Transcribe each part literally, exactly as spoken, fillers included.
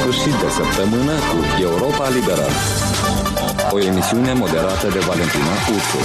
sfârșit de săptămână cu Europa Liberă, o emisiune moderată de Valentina Ursu.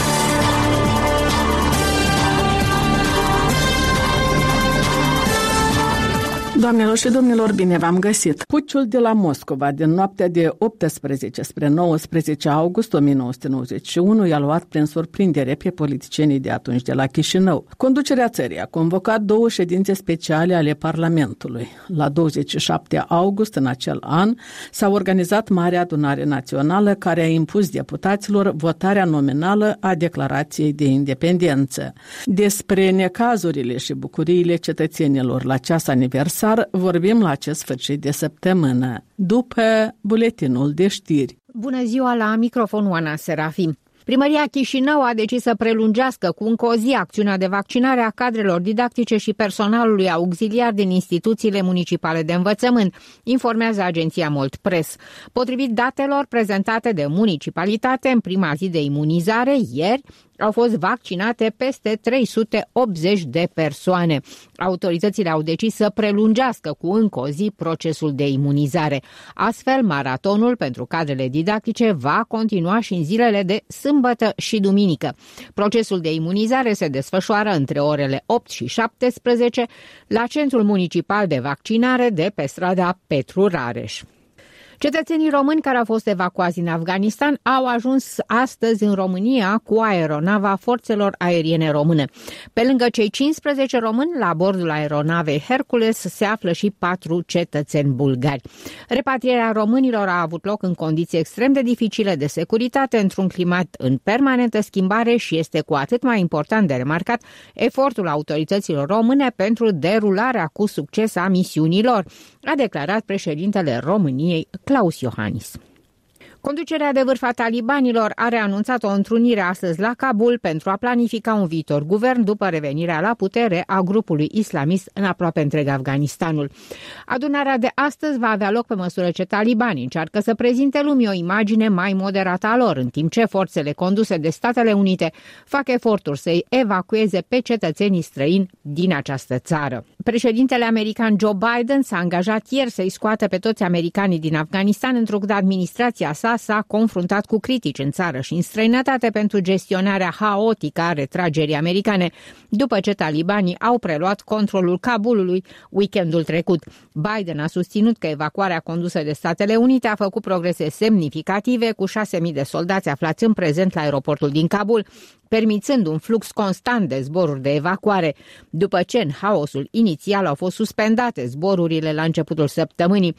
Doamnelor și domnilor, bine v-am găsit! Puciul de la Moscova din noaptea de optsprezece spre nouăsprezece august o mie nouă sute nouăzeci și unu i-a luat prin surprindere pe politicienii de atunci de la Chișinău. Conducerea țării a convocat două ședințe speciale ale Parlamentului. La douăzeci și șapte august în acel an s-a organizat Marea Adunare Națională, care a impus deputaților votarea nominală a Declarației de Independență. Despre necazurile și bucuriile cetățenilor la ceas aniversar vorbim la acest sfârșit de săptămână, după buletinul de știri. Bună ziua, la microfonul Ana Serafim. Primăria Chișinău a decis să prelungească cu încă o zi acțiunea de vaccinare a cadrelor didactice și personalului auxiliar din instituțiile municipale de învățământ, informează agenția Molt Press. Potrivit datelor prezentate de municipalitate, în prima zi de imunizare, ieri, au fost vaccinate peste trei sute optzeci de persoane. Autoritățile au decis să prelungească cu încă o zi procesul de imunizare. Astfel, maratonul pentru cadrele didactice va continua și în zilele de sâmbătă și duminică. Procesul de imunizare se desfășoară între orele opt și șaptesprezece la Centrul Municipal de Vaccinare de pe strada Petru Rareș. Cetățenii români care au fost evacuați din Afganistan au ajuns astăzi în România cu aeronava Forțelor Aeriene Române. Pe lângă cei cincisprezece români, la bordul aeronavei Hercules se află și patru cetățeni bulgari. Repatrierea românilor a avut loc în condiții extrem de dificile de securitate, într-un climat în permanentă schimbare și este cu atât mai important de remarcat efortul autorităților române pentru derularea cu succes a misiunilor, a declarat președintele României, Klaus Iohannis. Conducerea de vârf a talibanilor are anunțat o întrunire astăzi la Kabul pentru a planifica un viitor guvern după revenirea la putere a grupului islamist în aproape întreg Afganistanul. Adunarea de astăzi va avea loc pe măsură ce talibanii încearcă să prezinte lumii o imagine mai moderată a lor, în timp ce forțele conduse de Statele Unite fac eforturi să-i evacueze pe cetățenii străini din această țară. Președintele american Joe Biden s-a angajat ieri să-i scoată pe toți americanii din Afganistan, întrucât administrația sa s-a confruntat cu critici în țară și în străinătate pentru gestionarea haotică a retragerii americane, după ce talibanii au preluat controlul Kabulului weekendul trecut. Biden a susținut că evacuarea condusă de Statele Unite a făcut progrese semnificative, cu șase mii de soldați aflați în prezent la aeroportul din Kabul, permițând un flux constant de zboruri de evacuare, după ce în haosul inițial au fost suspendate zborurile la începutul săptămânii.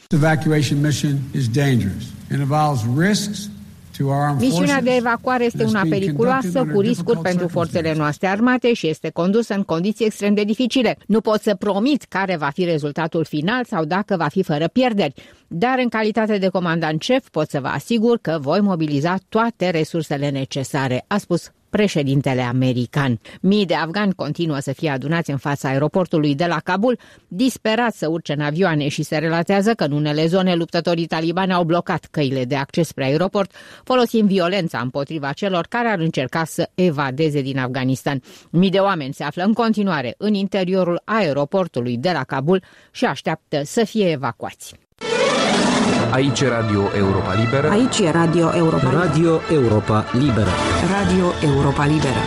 Misiunea de evacuare este una periculoasă, cu riscuri pentru forțele noastre armate și este condusă în condiții extrem de dificile. Nu pot să promit care va fi rezultatul final sau dacă va fi fără pierderi, dar în calitate de comandant șef pot să vă asigur că voi mobiliza toate resursele necesare, a spus președintele american. Mii de afgani continuă să fie adunați în fața aeroportului de la Kabul, disperați să urce în avioane, și se relatează că în unele zone luptătorii talibani au blocat căile de acces spre aeroport, folosind violența împotriva celor care ar încerca să evadeze din Afganistan. Mii de oameni se află în continuare în interiorul aeroportului de la Kabul și așteaptă să fie evacuați. Aici e Radio Europa Liberă. Aici e Radio Europa Liberă. Radio Europa Liberă. Radio Europa Liberă.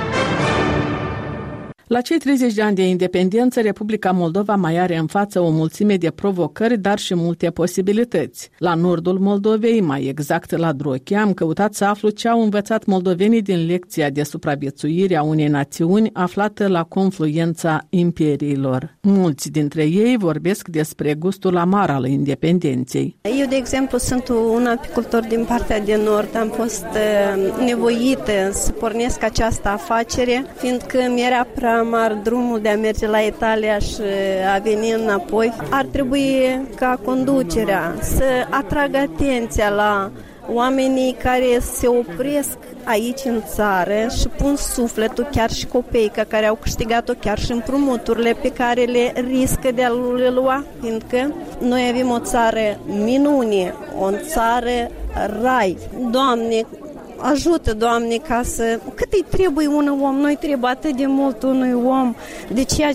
La cei treizeci de ani de independență, Republica Moldova mai are în față o mulțime de provocări, dar și multe posibilități. La nordul Moldovei, mai exact la Drochia, am căutat să aflu ce au învățat moldovenii din lecția de supraviețuire a unei națiuni aflată la confluența imperiilor. Mulți dintre ei vorbesc despre gustul amar al independenței. Eu, de exemplu, sunt un apicultor din partea de nord. Am fost nevoită să pornesc această afacere, fiindcă mi-era prea amar drumul de a merge la Italia și a veni înapoi. Ar trebui ca conducerea să atragă atenția la oamenii care se opresc aici în țară și pun sufletul, chiar și copeica care au câștigat-o, chiar și împrumuturile pe care le riscă de a le lua, fiindcă noi avem o țară minune, o țară rai. Doamne, ajută, Doamne, ca să... Cât îi trebuie un om? Noi trebuie atât de mult unui om. De ceea